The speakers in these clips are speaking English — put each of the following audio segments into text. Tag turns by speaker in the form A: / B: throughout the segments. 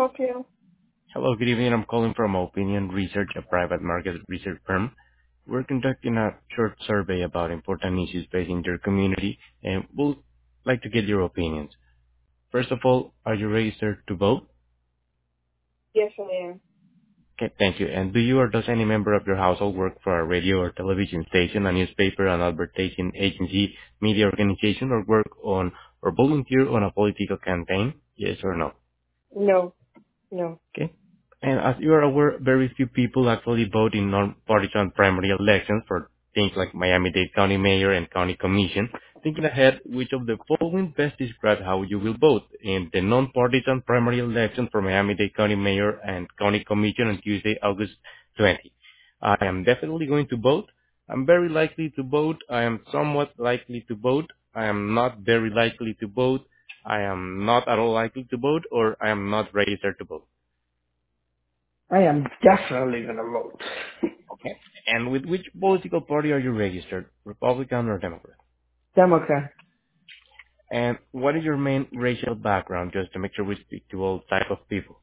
A: help you?
B: Hello, good evening. I'm calling from Opinion Research, a private market research firm. We're conducting a short survey about important issues facing your community, and we'd like to get your opinions. First of all, are you registered to vote?
A: Yes, I am.
B: Okay, thank you. And do you or does any member of your household work for a radio or television station, a newspaper, an advertising agency, media organization, or work on or volunteer on a political campaign? Yes or no?
A: No, no.
B: Okay. And as you are aware, very few people actually vote in non-partisan primary elections for things like Miami-Dade County Mayor and County Commission. Thinking ahead, which of the following best describe how you will vote in the non-partisan primary election for Miami-Dade County Mayor and County Commission on Tuesday, August 20? I am definitely going to vote. I'm very likely to vote. I am somewhat likely to vote. I am not very likely to vote. I am not at all likely to vote, or I am not registered to vote.
A: I am definitely gonna vote.
B: Okay. And with which political party are you registered, Republican or Democrat?
A: Democrat.
B: And what is your main racial background, just to make sure we speak to all type of people?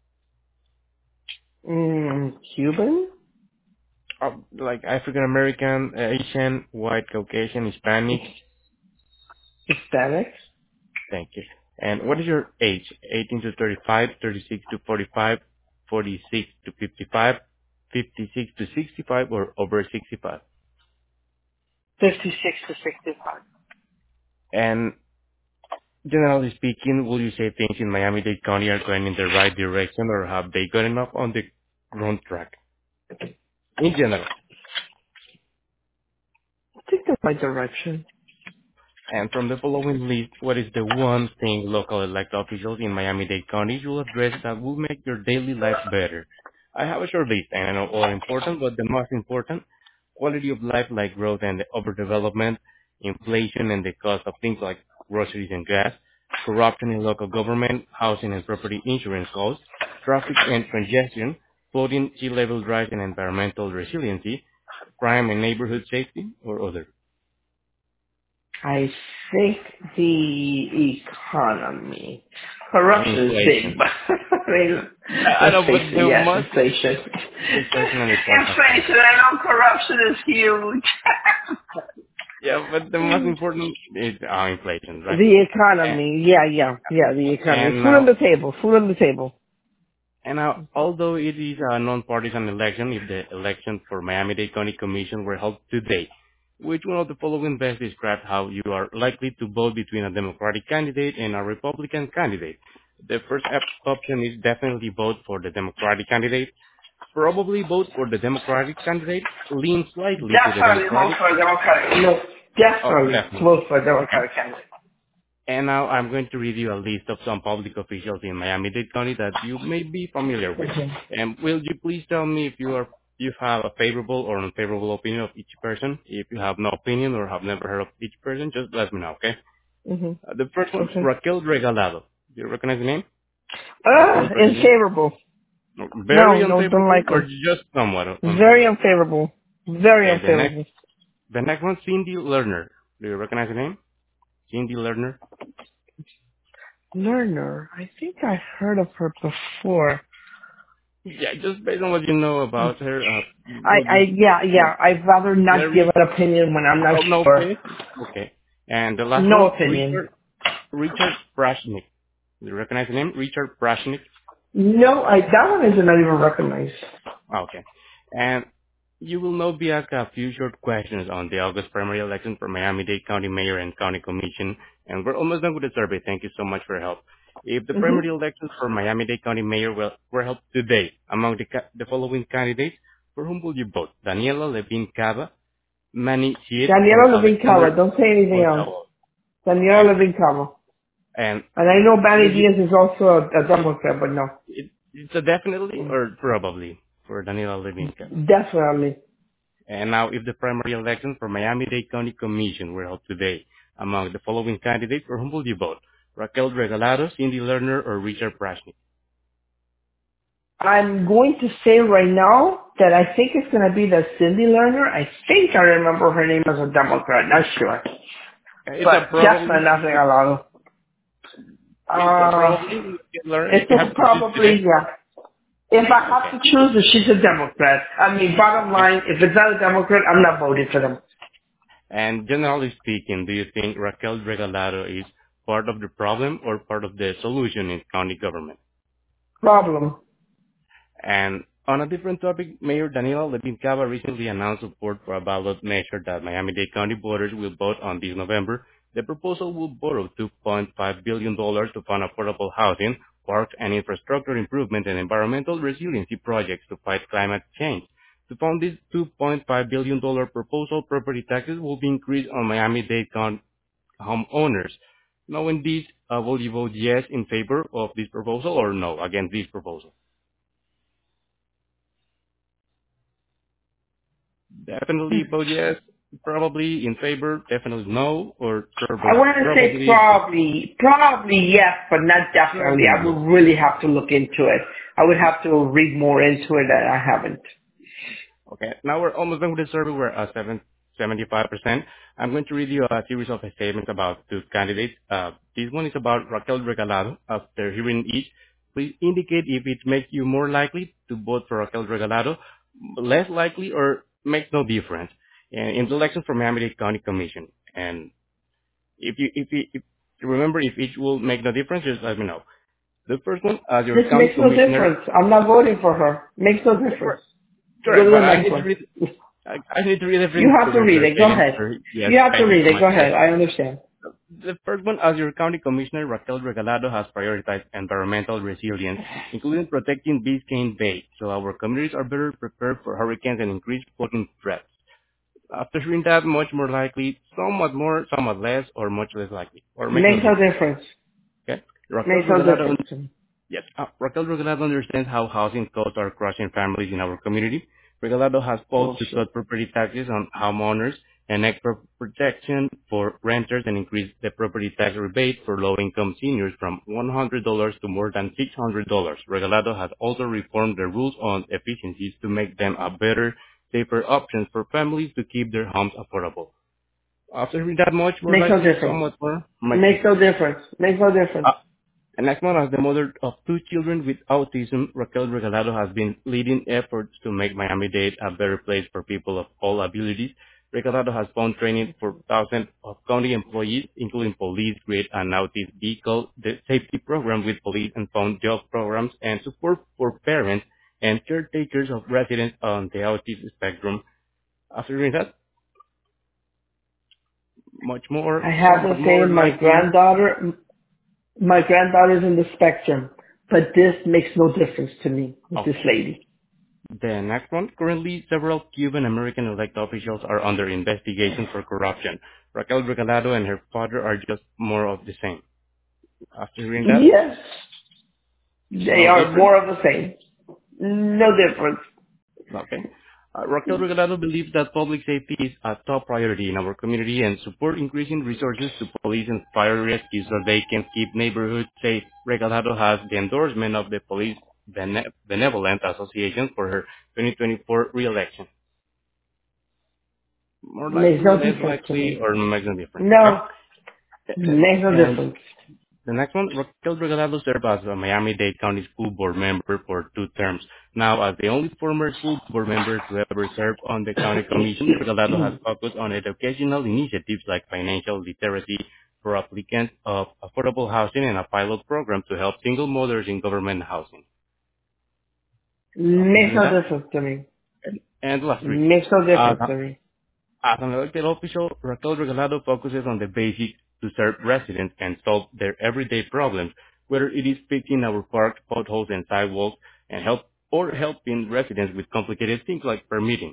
A: Cuban?
B: Like African American, Asian, white, Caucasian, Hispanic.
A: Hispanic?
B: Thank you. And what is your age? 18 to 35, 36 to 45, 46 to 55, 56 to 65, or over 65?
A: 56 to 65.
B: And generally speaking, will you say things in Miami-Dade County are going in the right direction, or have they gotten off on the wrong track? In general.
A: I think the right direction.
B: And from the following list, what is the one thing local elected officials in Miami-Dade County will address that will make your daily life better? I have a short list, and I know all are important, but the most important, quality of life like growth and overdevelopment, inflation and the cost of things like groceries and gas, corruption in local government, housing and property insurance costs, traffic and congestion, flooding, sea level rise and environmental resiliency, crime and neighborhood safety, or other.
A: I think the economy. Corruption is big,
B: Inflation.
A: but I mean,
B: I
A: let's
B: know,
A: face
B: but
A: it,
B: the
A: yes,
B: most
A: inflation.
B: inflation and the cost of things.
A: Inflation, I know corruption is huge.
B: Yeah, but the most important is inflation, right?
A: The
B: And,
A: economy, yeah, the economy.
B: and
A: Food on
B: now,
A: the table, food on the table.
B: although it is a non-partisan election, if the election for Miami-Dade County Commission were held today, which one of the following best describes how you are likely to vote between a Democratic candidate and a Republican candidate? The first option is definitely vote for the Democratic candidate. Probably vote for the Democratic candidate. Lean slightly to the
A: Definitely vote
B: Democratic.
A: for a Democratic. No,
B: Oh,
A: definitely
B: definitely.
A: vote for a
B: Okay.
A: Democratic candidate.
B: And now I'm going to read you a list of some public officials in Miami-Dade County that you may be familiar with. And will you please tell me if you have a favorable or unfavorable opinion of each person? If you have no opinion or have never heard of each person, just let me know, okay?
A: Mm-hmm.
B: The first one,
A: Okay.
B: Raquel Regalado. Do you recognize the name? Raquel Regalado.
A: Unfavorable.
B: Very
A: No, don't
B: unfavorable
A: like
B: or
A: them.
B: just somewhat
A: Very
B: unfavorable?
A: unfavorable. Very
B: Okay,
A: unfavorable.
B: the next one, Cindy Lerner. Do you recognize the name? Cindy Lerner.
A: Lerner. I think I heard of her before.
B: Yeah, just based on what you know about her, will you?
A: Yeah. I'd rather not give
B: Very,
A: an opinion when I'm not
B: oh, no
A: sure.
B: opinion? Okay. And the last
A: No
B: one,
A: opinion.
B: Richard Prashnik. Do you recognize the name? Richard Prashnik?
A: No, that one is not even recognized.
B: Okay. And you will now be asked a few short questions on the August primary election for Miami-Dade County Mayor and County Commission. And we're almost done with the survey. Thank you so much for your help. If the
A: Mm-hmm.
B: primary elections for Miami-Dade County Mayor were held today among the following candidates, for whom will you vote? Daniela Levine Cava, Manny Siet, or
A: Daniela Levine Cava.
B: Alexander
A: Don't say anything else.
B: Gonzalo?
A: Daniela
B: And,
A: Levine Cava.
B: and
A: And I know Manny
B: will you,
A: Diaz is also a Democrat, but no.
B: it's a definitely or probably for Daniela Levine Cava.
A: Definitely.
B: And now, if the primary election for Miami-Dade County Commission were held today, among the following candidates, for whom will you vote? Raquel Regalado, Cindy Lerner, or Richard Prashnik?
A: I'm going to say right now that I think it's going to be the Cindy Lerner. I think I remember her name as a Democrat. Not sure.
B: It's a
A: But definitely
B: probably.
A: nothing along.
B: Probably we can learn.
A: It's
B: If you have
A: just
B: to choose today.
A: probably, yeah. If I have
B: Okay.
A: to choose, if she's a Democrat. I mean, bottom
B: Okay.
A: line, if it's not a Democrat, I'm not voting for them.
B: And generally speaking, do you think Raquel Regalado is part of the problem or part of the solution in county government?
A: Problem.
B: And on a different topic, Mayor Danilo Levin-Cava recently announced support for a ballot measure that Miami-Dade County voters will vote on this November. The proposal will borrow $2.5 billion dollars to fund affordable housing, parks and infrastructure improvement and environmental resiliency projects to fight climate change. To fund this $2.5 billion proposal, property taxes will be increased on Miami-Dade County homeowners. Knowing this, will you vote yes in favor of this proposal or no against this proposal? Definitely vote yes, probably in favor, definitely no, or
A: I want to say
B: probably,
A: probably yes, but not definitely.
B: probably
A: I
B: yes.
A: would really have to look into it. I would have to read more into it, and I haven't.
B: Okay, now we're almost done with the survey. We're at 75%. I'm going to read you a series of statements about two candidates. This one is about Raquel Regalado. After hearing each, please indicate if it makes you more likely to vote for Raquel Regalado, less likely, or makes no difference in the election for Miami-Dade County Commission. And if you remember, if each will make no difference, just let me know. The first one, as your
A: This
B: county
A: makes no
B: commissioner.
A: difference. I'm not voting for her. Makes no
B: Yeah,
A: difference. Go
B: correct,
A: to
B: but
A: the
B: I
A: next
B: need to
A: one.
B: read. I need to read
A: You
B: everything
A: have to
B: together
A: read
B: you're
A: it. Go
B: saying.
A: ahead.
B: Yes,
A: You have to
B: thank you
A: read
B: so
A: it.
B: much.
A: Go
B: Yes.
A: ahead. I understand.
B: The first one, as your county commissioner, Raquel Regalado has prioritized environmental resilience, including protecting Biscayne Bay, so our communities are better prepared for hurricanes and increased flooding threats. After hearing that, much more likely, somewhat more, somewhat less, or much less likely, or makes no
A: Makes no
B: difference.
A: difference.
B: Okay? Raquel
A: Makes no
B: Regalado.
A: difference to me.
B: Yes. Raquel Regalado understands how housing costs are crushing families in our community. Regalado has fought to
A: Bullshit.
B: cut property taxes on homeowners and extra protection for renters and increase the property tax rebate for low-income seniors from $100 to more than $600. Regalado has also reformed the rules on efficiencies to make them a better, safer option for families to keep their homes affordable. After hearing that much, more
A: Makes no
B: likely,
A: difference.
B: somewhat more, makes no
A: Makes no
B: difference.
A: difference. Makes no difference.
B: And Ekman, as the mother of two children with autism, Raquel Regalado has been leading efforts to make Miami-Dade a better place for people of all abilities. Regalado has found training for thousands of county employees, including police, grid, and autism vehicle, the safety program with police and found job programs, and support for parents and caretakers of residents on the autism spectrum. After doing that, much more,
A: I have
B: somewhat
A: to say
B: more likely.
A: my granddaughter's in the spectrum, but this makes no difference to me with this
B: Okay.
A: lady.
B: The next one. Currently, several Cuban American elected officials are under investigation for corruption. Raquel Regalado and her father are just more of the same. After hearing that,
A: Yes, they
B: no
A: are
B: difference?
A: more of the same. No difference.
B: Okay. Raquel Regalado believes that public safety is a top priority in our community and support increasing resources to police and fire rescue so they can keep neighborhoods safe. Regalado has the endorsement of the Police Benevolent Association for her 2024 re-election. More
A: Makes
B: likely,
A: no
B: less
A: difference to
B: likely,
A: me.
B: or makes no difference. Okay.
A: No, makes no
B: And
A: difference.
B: the next one, Raquel Regalado served as a Miami-Dade County School Board member for 2 terms. Now, as the only former school board member to ever serve on the county commission, Regalado has focused on educational initiatives like financial literacy for applicants of affordable housing and a pilot program to help single mothers in government housing. After
A: Makes
B: hearing
A: no
B: that,
A: difference to me.
B: and last three.
A: Makes no
B: Uh,
A: difference to me.
B: As an elected official, Raquel Regalado focuses on the basics to serve residents and solve their everyday problems, whether it is fixing our parks, potholes, and sidewalks, and helping residents with complicated things like permitting.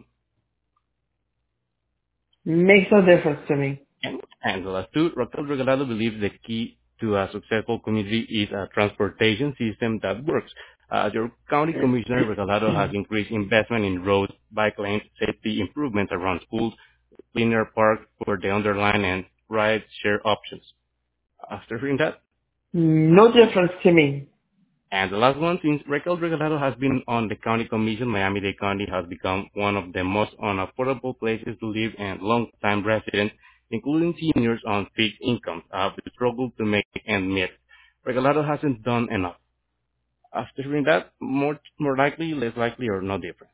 A: Makes no difference to me.
B: And the last two, Raquel Regalado believes the key to a successful community is a transportation system that works. As your county commissioner, Regalado has increased investment in roads, bike lanes, safety improvements around schools, linear parks for the underline, and ride share options. After hearing that,
A: No difference to me.
B: and the last one, since Raquel Regalado has been on the county commission, Miami-Dade County has become one of the most unaffordable places to live, and long-time residents, including seniors on fixed incomes, have struggled to make ends meet. Regalado hasn't done enough. After hearing that, more likely, less likely, or no difference.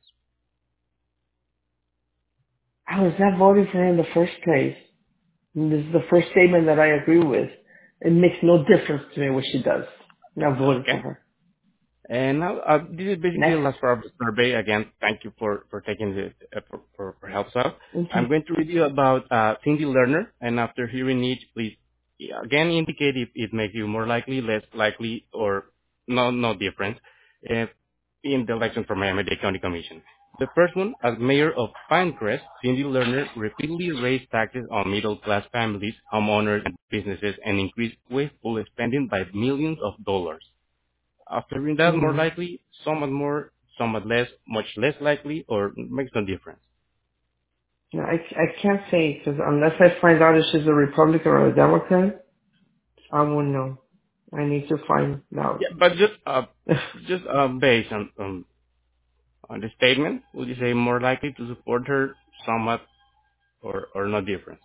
A: I was not voting for her in the first place. And this is the first statement that I agree with. It makes no difference to me what she does. Not voting for
B: Okay.
A: her.
B: And now, this is basically the
A: Next.
B: last part of the survey. Again, thank you for taking the for helps out. I'm
A: Okay.
B: going to read you about Cindy Lerner, and after hearing it, please again indicate if it makes you more likely, less likely, or no difference uh, in the election for Miami-Dade County Commission. The first one, as mayor of Pinecrest, Cindy Lerner repeatedly raised taxes on middle-class families, homeowners, and businesses, and increased wasteful spending by millions of dollars. After doing that, more
A: Hmm.
B: likely, somewhat more, somewhat less, much less likely, or makes no difference.
A: No, I can't say because unless I find out if she's a Republican or a Democrat, I won't know. I need to find out.
B: Yeah, but just based on the statement, would you say more likely to support her, somewhat, or no difference?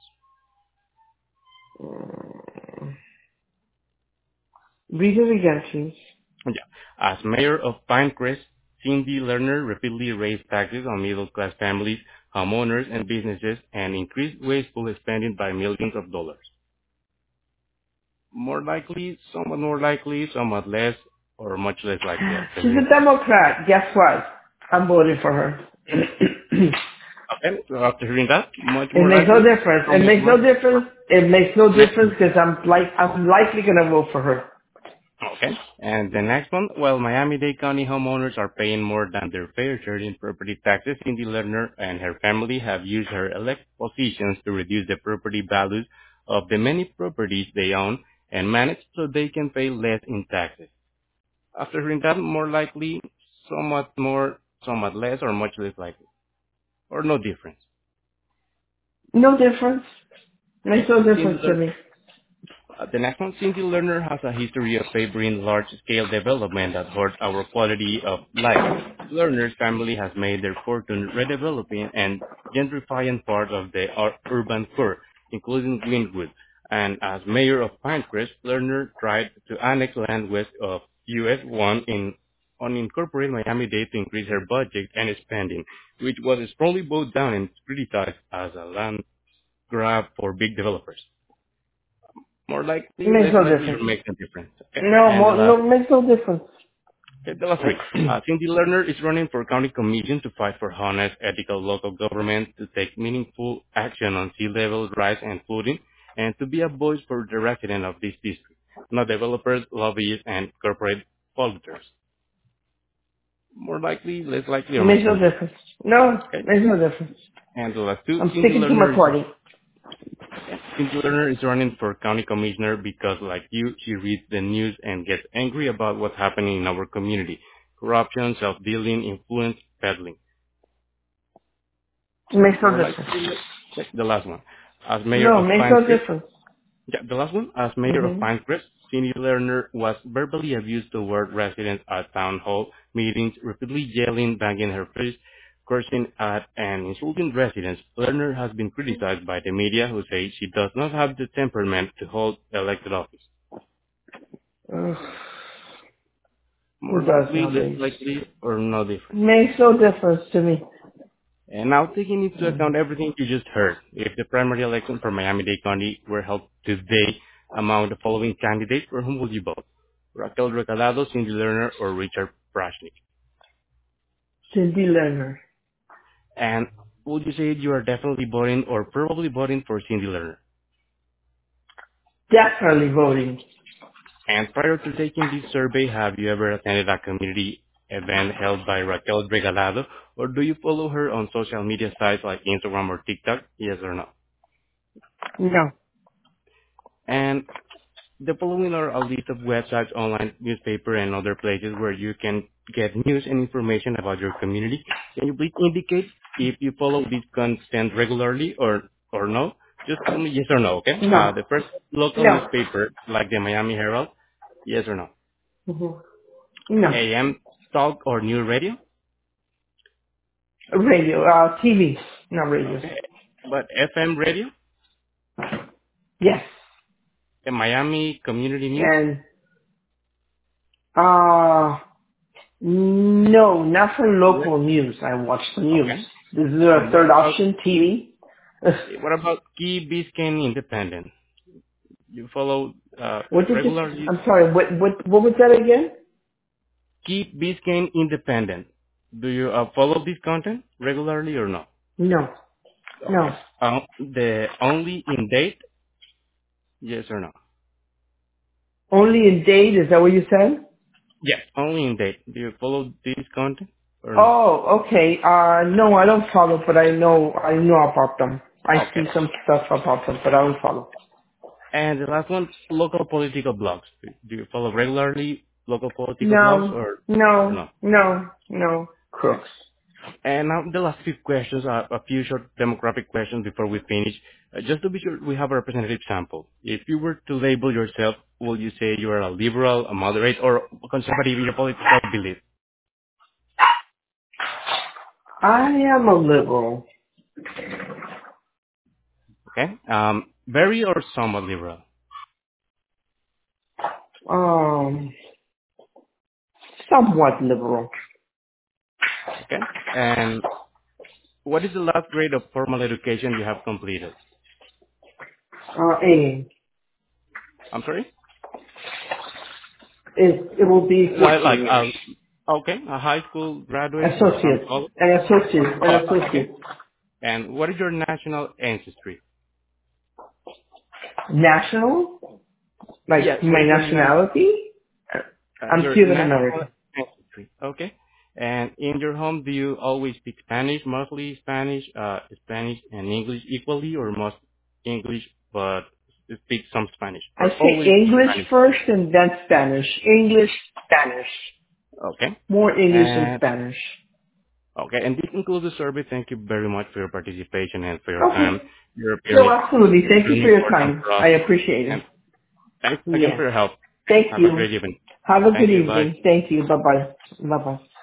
A: Mm. Read it again, please.
B: Yeah. As mayor of Pinecrest, Cindy Lerner repeatedly raised taxes on middle-class families, homeowners, and businesses, and increased wasteful spending by millions of dollars. More likely, somewhat less, or much less likely after
A: She's
B: hearing
A: a
B: that.
A: Democrat. Guess what? I'm voting for her.
B: Okay, so after hearing that, much
A: It
B: more
A: makes no
B: likely,
A: difference. It
B: somewhat
A: makes no
B: more.
A: difference. It makes no
B: Next
A: difference
B: one.
A: because I'm likely gonna vote for her.
B: Okay. And the next one, well, Miami-Dade County homeowners are paying more than their fair share in property taxes. Cindy Lerner and her family have used her elect positions to reduce the property values of the many properties they own and manage so they can pay less in taxes. After hearing that, more likely, somewhat more, somewhat less, or much less likely, or no difference.
A: No difference. Makes no
B: Cindy
A: difference to
B: Lerner
A: me.
B: The next one, Cindy Lerner has a history of favoring large-scale development that hurt our quality of life. Lerner's family has made their fortune redeveloping and gentrifying parts of the urban core, including Greenwood. And as mayor of Pinecrest, Lerner tried to annex land west of US 1 in unincorporated Miami-Dade to increase her budget and spending, which was strongly voted down and criticized as a land grab for big developers. More likely,
A: Makes
B: less
A: no
B: likely, or
A: difference.
B: makes a difference. Okay.
A: No,
B: And the
A: more, no,
B: last,
A: makes no difference.
B: okay, the last three. Cindy Lerner is running for county commission to fight for honest, ethical local government, to take meaningful action on sea level rise and flooding, and to be a voice for the residents of this district, not developers, lobbyists, and corporate polluters. More likely, less likely, or
A: Makes
B: makes
A: no
B: no difference.
A: difference. No,
B: Okay.
A: makes no difference.
B: And the last two,
A: I'm
B: Cindy
A: sticking to my
B: Lerner is
A: party.
B: Cynthia Lerner is running for county commissioner because, like you, she reads the news and gets angry about what's happening in our community. Corruption, self-dealing, influence, peddling.
A: Makes no
B: More like
A: difference.
B: the last one. As mayor
A: No,
B: of
A: makes no
B: Pinecrest,
A: difference.
B: yeah, the last one. As mayor of
A: Hmm.
B: Pinecrest, Cindy Lerner was verbally abused toward residents at town hall meetings, repeatedly yelling, banging her fist, cursing at and insulting residents. Lerner has been criticized by the media who say she does not have the temperament to hold elected office.
A: Ugh, who
B: More
A: does
B: likely, less
A: nowadays?
B: likely, or no difference.
A: Makes no difference to me.
B: And now taking into
A: Mm.
B: account everything you just heard, if the primary election for Miami-Dade County were held today among the following candidates, for whom would you vote? Raquel Recalado, Cindy Lerner, or Richard Prashnik?
A: Cindy Lerner.
B: And would you say you are definitely voting or probably voting for Cindy Lerner?
A: Definitely voting.
B: And prior to taking this survey, have you ever attended a community event held by Raquel Regalado, or do you follow her on social media sites like Instagram or TikTok? Yes or no?
A: No.
B: And the following are a list of websites, online newspaper, and other places where you can get news and information about your community. Can you please indicate if you follow this content regularly or no? Just tell me yes or no, okay?
A: No.
B: The first local
A: No.
B: newspaper, like the Miami Herald, yes or no?
A: Hmm. No.
B: AM talk or new radio?
A: Radio. TV. Not radio.
B: Okay. But FM radio?
A: Yes.
B: The Miami Community News?
A: And Uh, no, not for
B: Yeah.
A: local news. I watch the news.
B: Okay.
A: This is a
B: And
A: third option, TV.
B: what about Key Biscayne Independent? You follow
A: What did you,
B: regularly
A: I'm sorry, what was that again?
B: Key Biscayne Independent. Do you follow this content regularly or not?
A: No,
B: Okay.
A: no.
B: The only in date, yes or no?
A: Only in date, is that what you said?
B: Yes, only in date. Do you follow this content or no?
A: Oh, okay. No, I don't follow, but I know about them. I see
B: Okay.
A: some stuff about them, but I don't follow.
B: And the last one, local political blogs. Do you follow regularly local political blogs
A: No,
B: or
A: no,
B: no?
A: no, no.
B: Okay.
A: Crooks.
B: And now the last few questions are a few short demographic questions before we finish. Just to be sure we have a representative sample. If you were to label yourself, will you say you are a liberal, a moderate, or a conservative in your political belief?
A: I am a liberal.
B: Okay. Very or somewhat liberal.
A: Um, somewhat liberal.
B: Okay. And what is the last grade of formal education you have completed?
A: A.
B: I'm sorry?
A: It will be
B: Like
A: 14 years.
B: okay, a high school graduate or some
A: Associate.
B: college?
A: An associate. An
B: Okay.
A: associate.
B: And what is your national ancestry?
A: National?
B: Yes,
A: Like
B: what
A: my
B: is your
A: nationality? I'm
B: your
A: Cuban
B: national
A: American.
B: ancestry? Okay. And in your home, do you always speak Spanish, mostly Spanish, Spanish and English equally, or most English but speak some Spanish,
A: I
B: or
A: say
B: always
A: English
B: Spanish?
A: first and then Spanish. English, Spanish.
B: Okay.
A: More English than
B: And
A: Spanish.
B: okay, and this concludes the survey. Thank you very much for your participation and for your time.
A: Okay.
B: Your
A: No,
B: opinion
A: absolutely.
B: is
A: Thank you
B: extremely
A: for your
B: important
A: time.
B: for us.
A: I appreciate
B: And
A: it.
B: thanks again
A: Yes.
B: for your help.
A: Thank
B: Have a
A: you.
B: great evening.
A: Have a good
B: Thank you. Bye.
A: evening. Thank you. Bye-bye. Bye-bye.